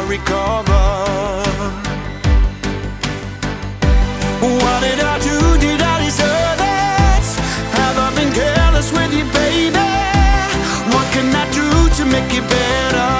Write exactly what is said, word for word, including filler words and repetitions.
recover. What did I do? Did I deserve it? Have I been careless with you, baby? What can I do to make it better?